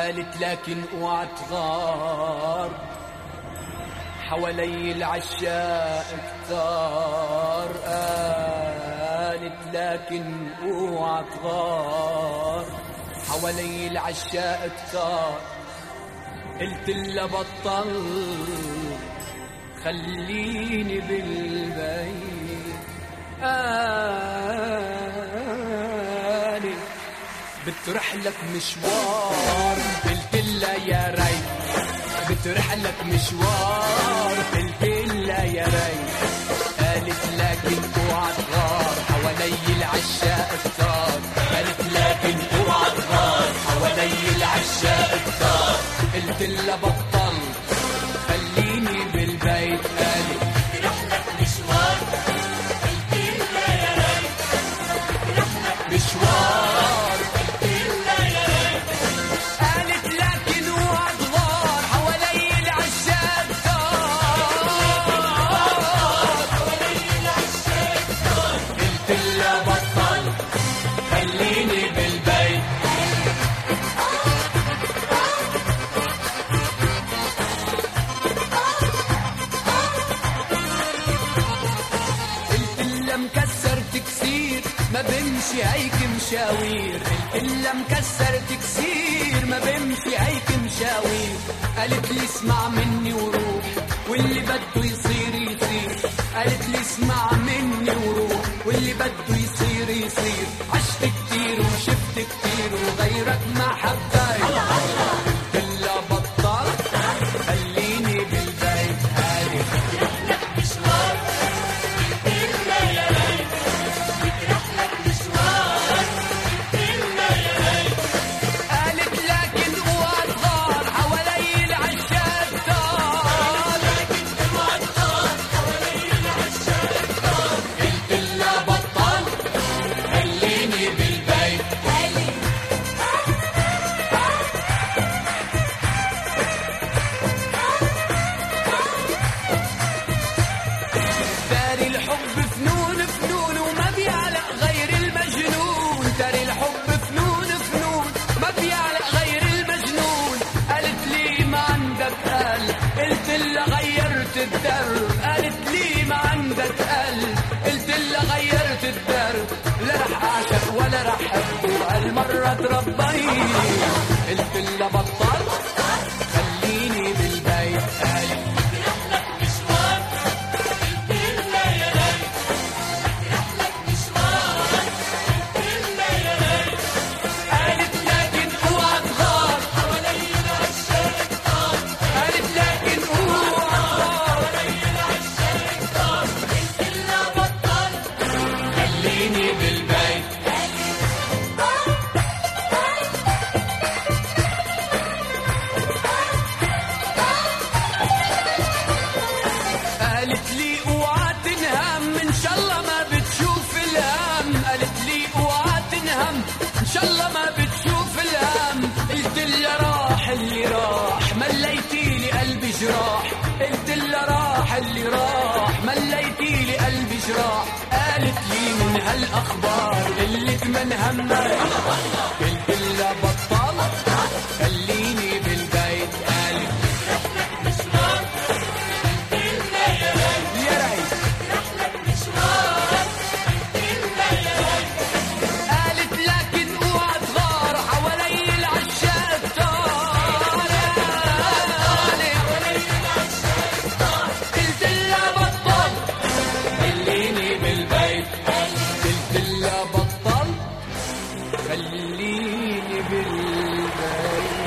قالت لكن اوعى تغار، حوالي العشاق كتار. قالت لكن اوعى تغار، حوالي العشاق كتار. قلت لها بطل خليني بالبيت. قالت بترحلك مشوار، قلت لها يا ريت. بترحلك مشوار، قلت لها يا ريت. قالت لكن اوعى تغار، حوالي العشاق كتار. قالت لكن اوعى تغار، حوالي العشاق كتار. قلت لها بطل خليني بالبيت. قالت بترحلك مشوار، قلت لها يا ريت. بترحلك مشوار، قلت لها يا ريت. قالت لكن اوعى تغار، حوالي العشاق كتار. حوالي العشاق كتار. قلت لها بطل خليني بالبيت. قلت لها مكسر تكسير ما بمشي هيك مشاوير. قلت لها مكسر تكسير ما بمشي هيك مشاوير. قالت لي اسمع مني وروح، واللي بده يصير يصير. قالت لي اسمع مني وروح، واللي بده يصير يصير. عشت كتير وشفت كتير وغيرك ما حبيت. قلت لها بطل خليني بالبيت. قالت بترحلك مشوار، قلت لها يا ريت. بترحلك مشوار، قلت لها يا ريت. قالت لكن اوعى تغار، حوالي العشاق كتار. لكن اوعى تغار، حوالي العشاق كتار. قلت لها بطل خليني بالبيت. داري الحب فنون فنون وما بيعلق غير المجنون. داري الحب فنون فنون ما بيعلق غير المجنون. قالت لي ما عندك قلب، قلت لها غيرت الدرب. قالت لي ما عندك قلب، قلت لها غيرت الدرب. لا رح اعشق ولا رح احب، هالمرة تربيت. قلت لها بطل خليني بالبيت. قالت بترحلك مشوار، قلت لها يا ريت. بترحلك مشوار، قلت لها يا ريت. قالت لكن اوعى تغار، حوالي العشاق كتار. قالت لكن اوعى تغار. حوالي العشاق كتار. قلت لها بطل خليني بالبيت. قالت لي اوعى تنهم، ان شاء الله ما بتشوف الهم. قالت لي اوعى تنهم، ان شاء الله ما بتشوف الهم. قلت لها راح اللي راح، مليتي لي قلبي جراح. قلت لها راح اللي راح، مليتي لي قلبي جراح. قالت لي من هالاخبار اللي من همك. قلت لها بطل خليني بالبيت. قالت بترحلك مشوار، قلت لها يا ريت. يا ريت. بترحلك مشوار، قلت لها يا ريت. قالت لكن اوعى تغار، حوالي العشاق كتار. قلت لها بطل خليني بالبيت. قلت لها بطل خليني بالبيت.